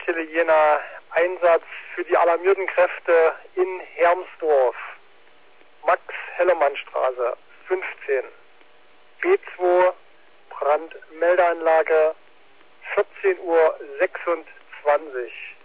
Jena Einsatz für die alarmierten Kräfte in Hermsdorf. Max-Hellemann-Straße 15. B2 Brandmeldeanlage 14:26 Uhr.